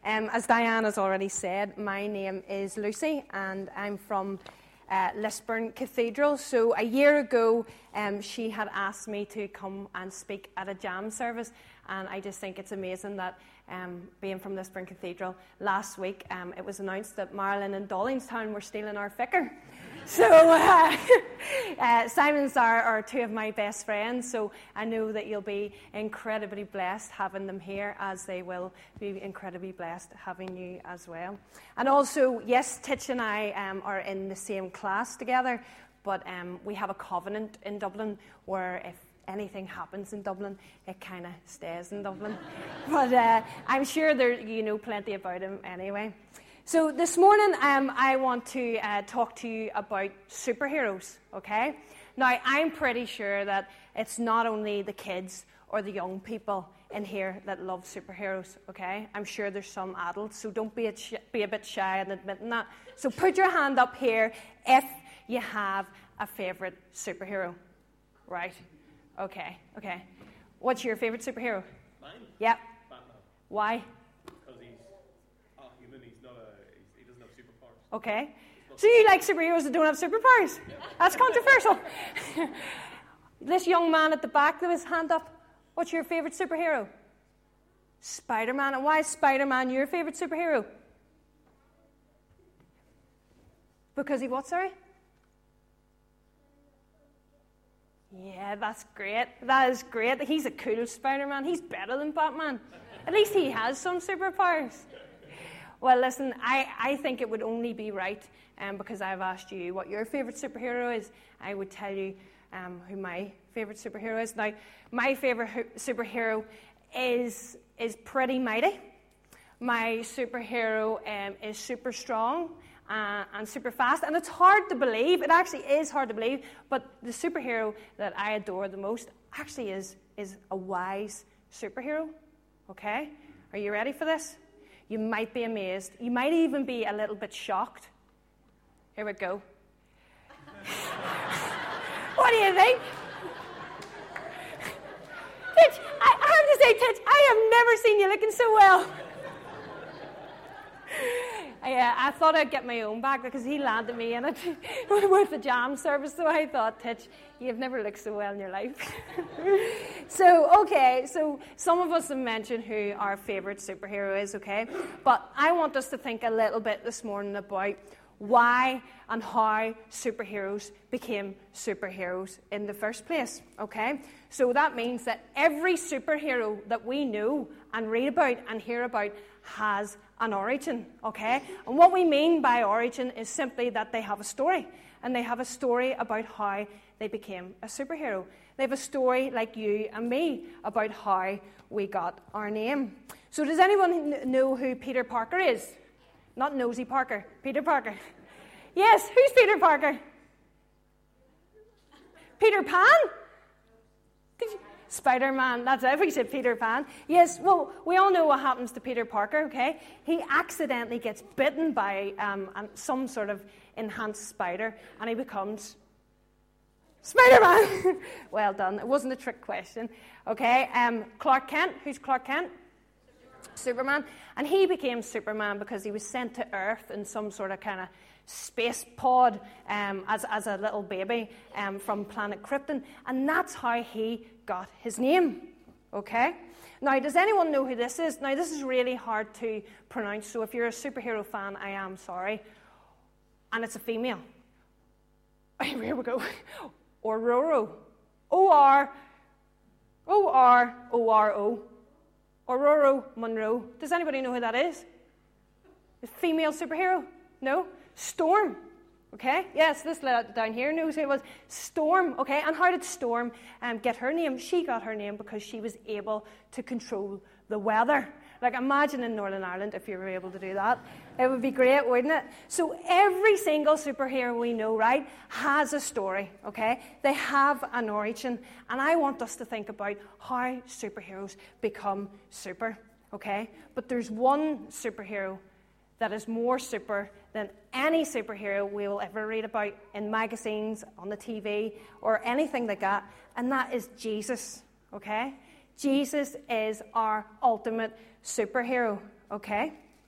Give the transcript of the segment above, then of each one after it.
As Diane has already said, my name is Lucy, and I'm from Lisburn Cathedral. So a year ago, she had asked me to come and speak at a jam service, and I just think it's amazing that being from Lisburn Cathedral, last week it was announced that Marilyn and Dollingstown were stealing our vicar. So Simon's are two of my best friends, so I know that you'll be incredibly blessed having them here, as they will be incredibly blessed having you as well. And also, yes, Titch and I are in the same class together, but we have a covenant in Dublin where if anything happens in Dublin, it kind of stays in Dublin. But I'm sure you know plenty about him anyway. So this morning, I want to talk to you about superheroes, okay? Now, I'm pretty sure that it's not only the kids or the young people in here that love superheroes, okay? I'm sure there's some adults, so don't be a bit shy in admitting that. So put your hand up here if you have a favourite superhero, right? Okay. What's your favourite superhero? Mine? Yep. Batman. Why? Okay. So you like superheroes that don't have superpowers? Yeah. That's controversial. This young man at the back with his hand up, what's your favourite superhero? Spider-Man. And why is Spider-Man your favourite superhero? Because he what, sorry? Yeah, that's great. That is great. He's a cool Spider-Man. He's better than Batman. At least he has some superpowers. Well, listen, I think it would only be right, because I've asked you what your favourite superhero is, I would tell you who my favourite superhero is. Now, my favourite superhero is pretty mighty. My superhero is super strong and super fast, and it's hard to believe. It actually is hard to believe, but the superhero that I adore the most actually is a wise superhero, okay? Are you ready for this? You might be amazed. You might even be a little bit shocked. Here we go. What do you think? Titch, I have to say, Titch, I have never seen you looking so well. I thought I'd get my own back because he landed me in it with the jam service. So I thought, Titch, you've never looked so well in your life. So some of us have mentioned who our favourite superhero is, okay? But I want us to think a little bit this morning about why and how superheroes became superheroes in the first place, okay? So that means that every superhero that we know and read about and hear about has an origin, okay? And what we mean by origin is simply that they have a story, and they have a story about how they became a superhero. They have a story like you and me about how we got our name. So does anyone know who Peter Parker is? Not Nosy Parker, Peter Parker. Yes, who's Peter Parker? Peter Pan? Spider-Man, that's it. We said Peter Pan. Yes, well, we all know what happens to Peter Parker, okay? He accidentally gets bitten by some sort of enhanced spider, and he becomes Spider-Man. Well done. It wasn't a trick question, okay? Clark Kent. Who's Clark Kent? Superman. And he became Superman because he was sent to Earth in some sort of kind of space pod as a little baby from planet Krypton, and that's how he got his name, okay? Now, does anyone know who this is? Now, this is really hard to pronounce, so if you're a superhero fan, I am sorry. And it's a female. Here we go. Ororo. O-R-O-R-O-R-O. Ororo Monroe. Does anybody know who that is? A female superhero? No? Storm. Okay? Yes, this lady down here knows who it was. Storm. Okay? And how did Storm get her name? She got her name because she was able to control the weather. Like, imagine in Northern Ireland if you were able to do that. It would be great, wouldn't it? So every single superhero we know, right, has a story, okay? They have an origin. And I want us to think about how superheroes become super, okay? But there's one superhero that is more super than any superhero we will ever read about in magazines, on the TV, or anything like that, and that is Jesus, okay? Jesus is our ultimate superhero, okay?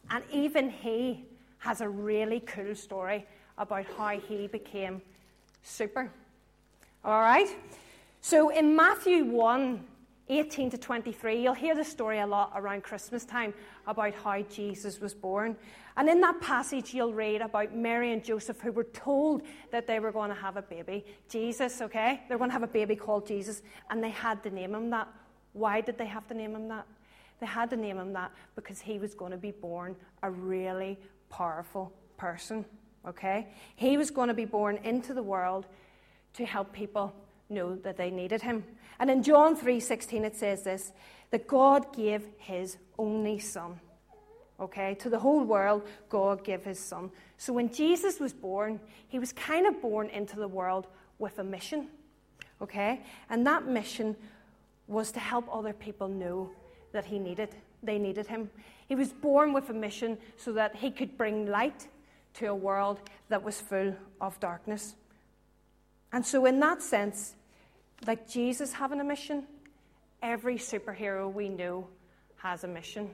And even he has a really cool story about how he became super. All right? So in Matthew 1:18 to 23, you'll hear the story a lot around Christmas time about how Jesus was born. And in that passage, you'll read about Mary and Joseph, who were told that they were going to have a baby, Jesus, okay? They're going to have a baby called Jesus, and they had to name him that. Why did they have to name him that? They had to name him that because he was going to be born a really powerful person, okay? He was going to be born into the world to help people know that they needed him. And in John 3:16 it says this, that God gave his only son. Okay, to the whole world, God gave his son. So when Jesus was born, he was kind of born into the world with a mission. Okay, and that mission was to help other people know that they needed him. He was born with a mission so that he could bring light to a world that was full of darkness. And so in that sense, like Jesus having a mission, every superhero we know has a mission.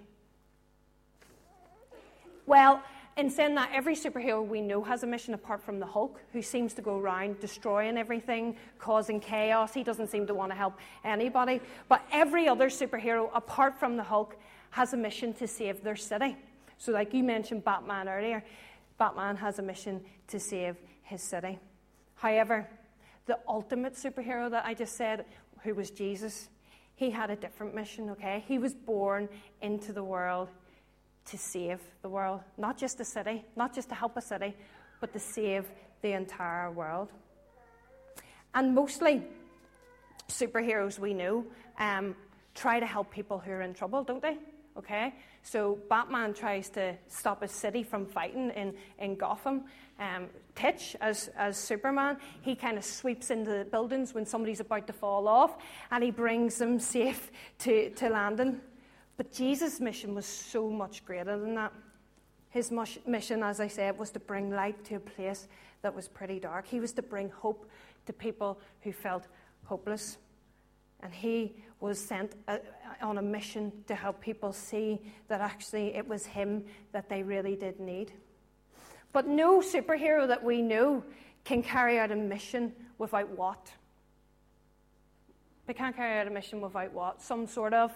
Well, in saying that, every superhero we know has a mission apart from the Hulk, who seems to go around destroying everything, causing chaos. He doesn't seem to want to help anybody. But every other superhero, apart from the Hulk, has a mission to save their city. So like you mentioned Batman earlier, Batman has a mission to save his city. However, the ultimate superhero that I just said, who was Jesus, he had a different mission, okay? He was born into the world to save the world. Not just a city, not just to help a city, but to save the entire world. And mostly, superheroes we know try to help people who are in trouble, don't they? Okay? So Batman tries to stop a city from fighting in Gotham. Titch, as Superman, he kind of sweeps into the buildings when somebody's about to fall off, and he brings them safe to landing. But Jesus' mission was so much greater than that. His mission, as I said, was to bring light to a place that was pretty dark. He was to bring hope to people who felt hopeless. And he was sent on a mission to help people see that actually it was him that they really did need. But no superhero that we know can carry out a mission without what? They can't carry out a mission without what? Some sort of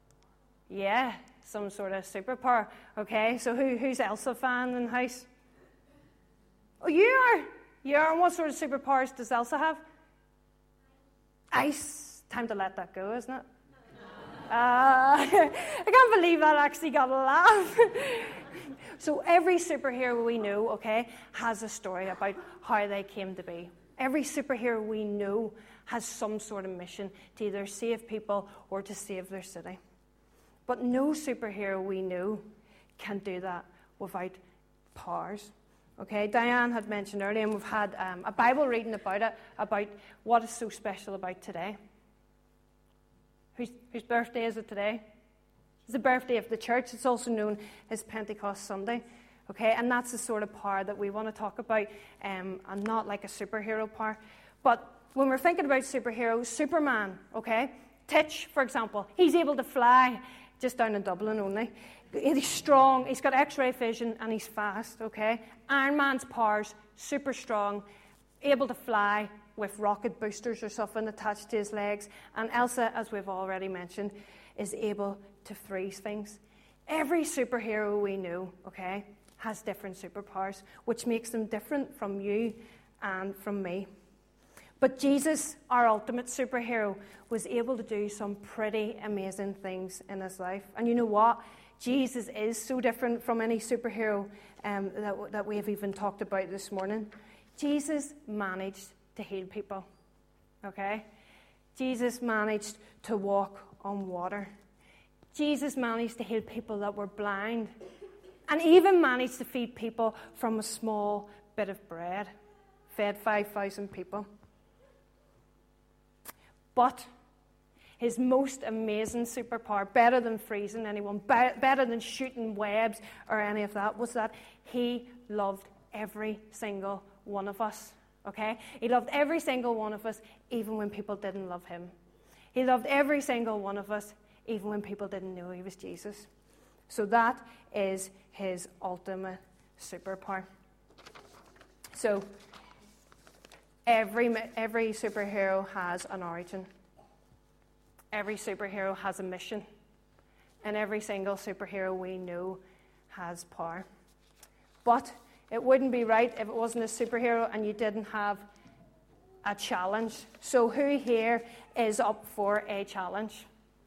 superpower. Okay, so who's Elsa fan in the house? Oh, you are? You are? And what sort of superpowers does Elsa have? Ice. Time to let that go, isn't it? I can't believe that actually got a laugh. So every superhero we know, okay, has a story about how they came to be. Every superhero we know has some sort of mission to either save people or to save their city. But no superhero we know can do that without powers. Okay, Diane had mentioned earlier, and we've had a Bible reading about it, about what is so special about today. Whose birthday is it today? It's the birthday of the church. It's also known as Pentecost Sunday. Okay, and that's the sort of power that we want to talk about, and not like a superhero power. But when we're thinking about superheroes, Superman, okay, Titch, for example, he's able to fly just down in Dublin only. He's strong, he's got X-ray vision, and he's fast, okay? Iron Man's powers, super strong, able to fly with rocket boosters or something attached to his legs. And Elsa, as we've already mentioned, is able to freeze things. Every superhero we know, okay, has different superpowers, which makes them different from you and from me. But Jesus, our ultimate superhero, was able to do some pretty amazing things in his life. And you know what? Jesus is so different from any superhero that we have even talked about this morning. Jesus managed to heal people, okay? Jesus managed to walk on water. Jesus managed to heal people that were blind, and even managed to feed people from a small bit of bread. Fed 5,000 people. But his most amazing superpower, better than freezing anyone, better than shooting webs or any of that, was that he loved every single one of us. Okay? He loved every single one of us, even when people didn't love him. He loved every single one of us, even when people didn't know he was Jesus. So that is his ultimate superpower. So every superhero has an origin. Every superhero has a mission. And every single superhero we know has power. But it wouldn't be right if it wasn't a superhero and you didn't have a challenge. So who here is up for a challenge?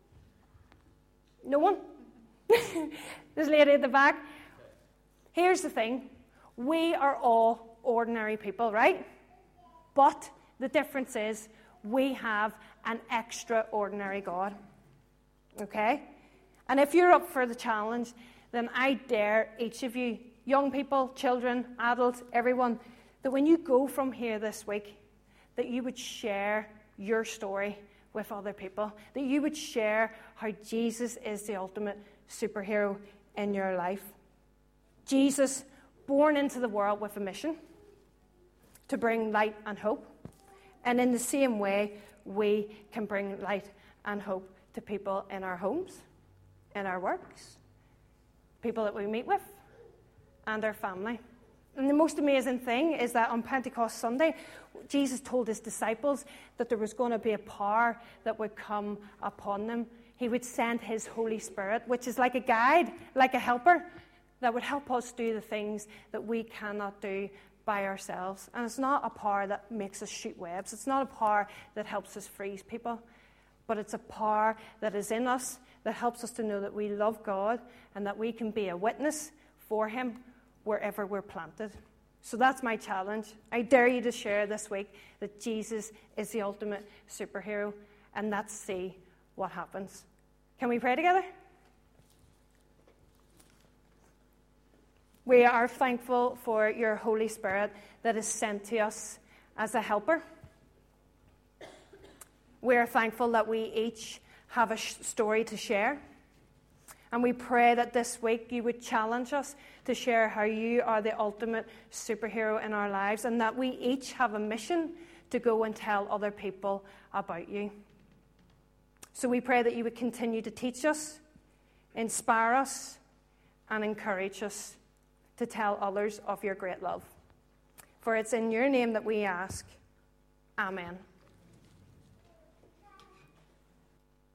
No one? This lady at the back. Here's the thing. We are all ordinary people, right? But the difference is we have an extraordinary God. Okay? And if you're up for the challenge, then I dare each of you, young people, children, adults, everyone, that when you go from here this week, that you would share your story with other people, that you would share how Jesus is the ultimate superhero in your life. Jesus, born into the world with a mission to bring light and hope. And in the same way, we can bring light and hope to people in our homes, in our works, people that we meet with, and our family. And the most amazing thing is that on Pentecost Sunday, Jesus told his disciples that there was going to be a power that would come upon them. He would send his Holy Spirit, which is like a guide, like a helper, that would help us do the things that we cannot do by ourselves. And it's not a power that makes us shoot webs. It's not a power that helps us freeze people. But it's a power that is in us that helps us to know that we love God and that we can be a witness for him wherever we're planted. So that's my challenge. I dare you to share this week that Jesus is the ultimate superhero, and let's see what happens. Can we pray together? We are thankful for your Holy Spirit that is sent to us as a helper. We are thankful that we each have a story to share. And we pray that this week you would challenge us to share how you are the ultimate superhero in our lives, and that we each have a mission to go and tell other people about you. So we pray that you would continue to teach us, inspire us, and encourage us to tell others of your great love. For it's in your name that we ask. Amen.